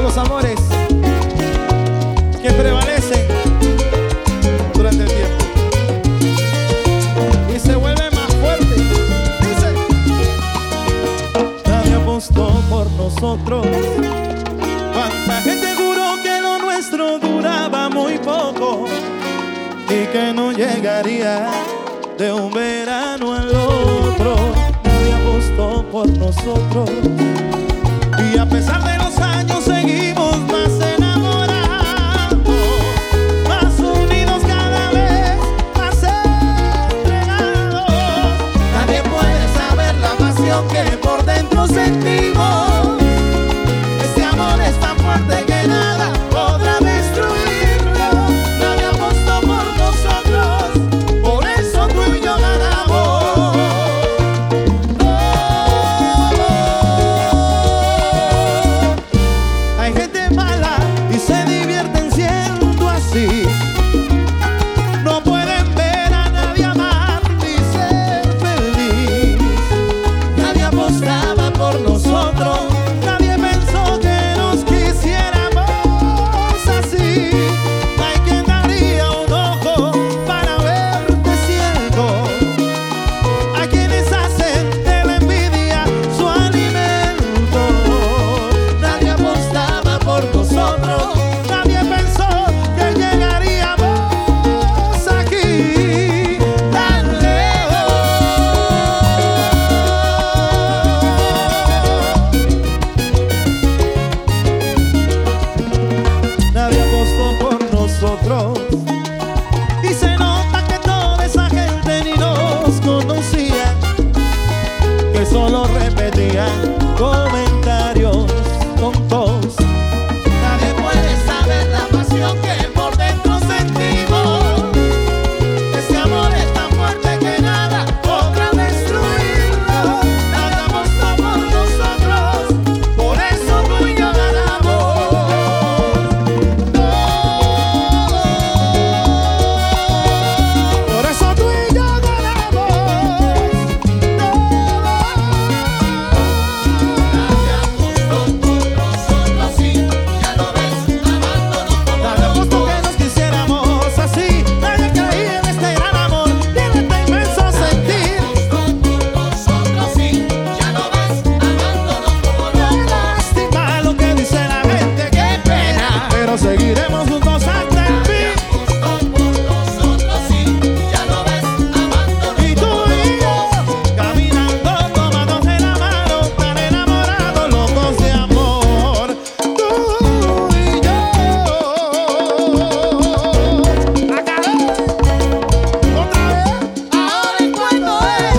los amores que prevalecen durante el tiempo y se vuelve más fuerte. Dice: nadie apostó por nosotros. Cuánta gente juró que lo nuestro duraba muy poco y que no llegaría de un verano al otro. Nadie apostó por nosotros y a pesar de los años seguimos más enamorados, más unidos cada vez, más entregados. Nadie puede saber la pasión que por dentro sentimos. Este amor es tan fuerte que nada podrá destruirlo. Nadie apostó por nosotros, por eso tú y yo ganamos. Hay gente mala y se divierten siendo así. No pueden ver a nadie amar ni ser feliz. Nadie apostaba por nosotros. Nadie pensó que nos quisiéramos así. Hay quien daría un ojo para verte ciego. Hay quienes hacen de la envidia su alimento. Nadie apostaba por nosotros. Nadie pensó que llegaríamos aquí tan lejos. Nadie apostó por nosotros y se nota que toda esa gente ni nos conocía, que solo repetían comentarios tontos. Nadie puede saber la pasión que por dentro sentimos. Este amor es tan fuerte que nada podrá destruirlo. Nadie apostó por nosotros, por eso tú y yo ganamos. Por eso tú y yo ganamos. Nadie apostó por nosotros, sí, ya lo ves, amándonos como nadie apostó que nos quisiéramos así. Nadie creía en este gran amor y en este inmenso sentir. Nosotros sí, ya lo ves, amándonos como locos. Qué lástima lo que dice la gente, qué pena, pero seguiremos juntos hasta el fin. Nosotros sí, ya lo ves, amándonos. Y tú y yo, caminando, tomados de la mano, tan enamorados, locos de amor. Tú y yo. Acabé. Otra vez. Ahora y cuando es.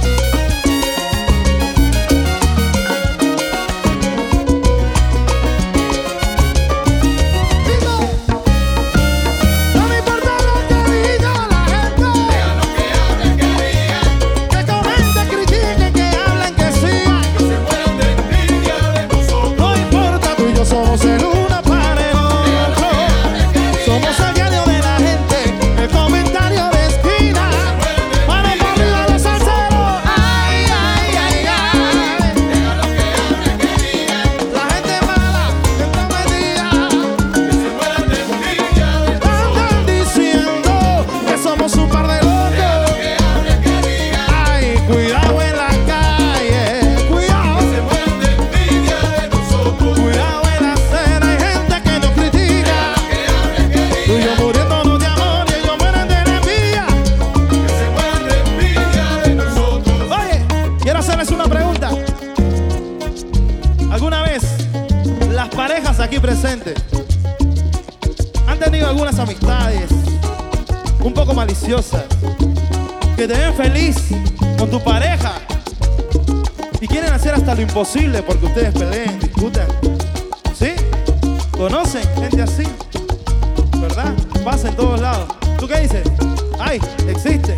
No me importa lo que diga la gente. Digan lo que hablen, que digan. Que comenten, critiquen, que hablen, que sigan. Que se mueran de envidia de nosotros. No importa, tú y yo somos el uno para el otro. Somos el diario de la gente, el comentario de esquina. Mano por arriba los salseros. Ay, ay, ay, ay. Digan lo que hablen, que digan. La gente mala, gente metida. Que se mueran de envidia de nosotros. Andan diciendo que somos un par de locos. Ay, cuidado en la calle. Cuidado. Que se mueran de envidia de nosotros. Cuidado en la acera, hay gente que nos critica. Tú y yo muriéndonos de amor y ellos mueren de la envidia. Que se mueran de envidia de nosotros. Oye, quiero hacerles una pregunta. ¿Alguna vez las parejas aquí presentes han tenido algunas amistades un poco maliciosas que te ven feliz con tu pareja y quieren hacer hasta lo imposible porque ustedes peleen, discutan? ¿Sí? ¿Conocen gente así? ¿Verdad? Pasa en todos lados. ¿Tú qué dices? Ay, existe.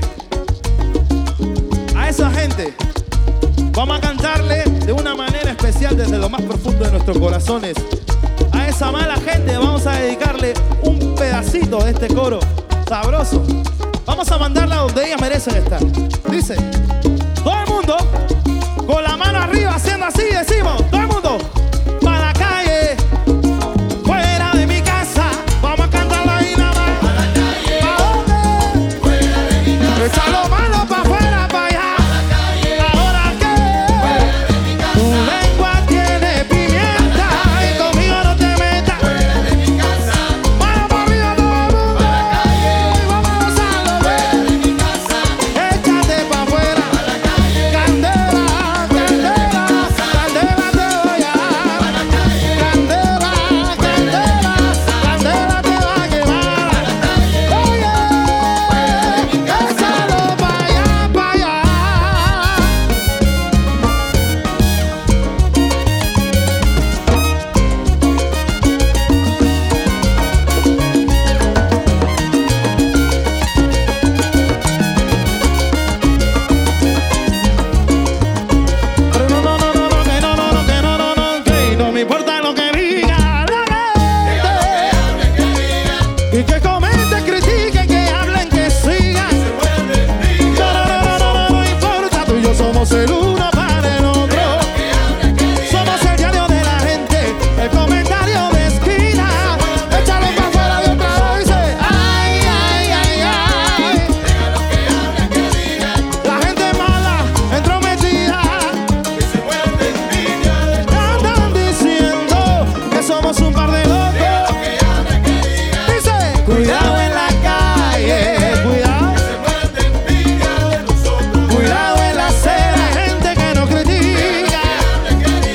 A esa gente vamos a cantarle de una manera especial desde lo más profundo de nuestros corazones. A esa mala gente vamos a dedicarle un pedacito de este coro sabroso. Vamos a mandarla donde ellas merecen estar. Dice: todo el mundo con la mano arriba haciendo así, decimos, todo el mundo para la calle.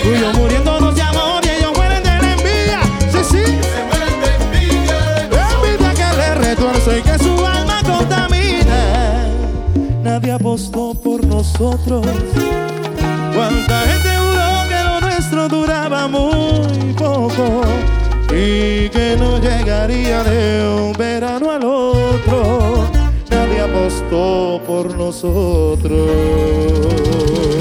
Tú y yo muriéndonos de amor y ellos mueren de la envidia. Sí, sí. Se mueren de envidia de nosotros. Envidia que le retuerce y que su alma contamina. Nadie apostó por nosotros. Cuánta gente juró que lo nuestro duraba muy poco y que no llegaría de un verano al otro. Nadie apostó por nosotros.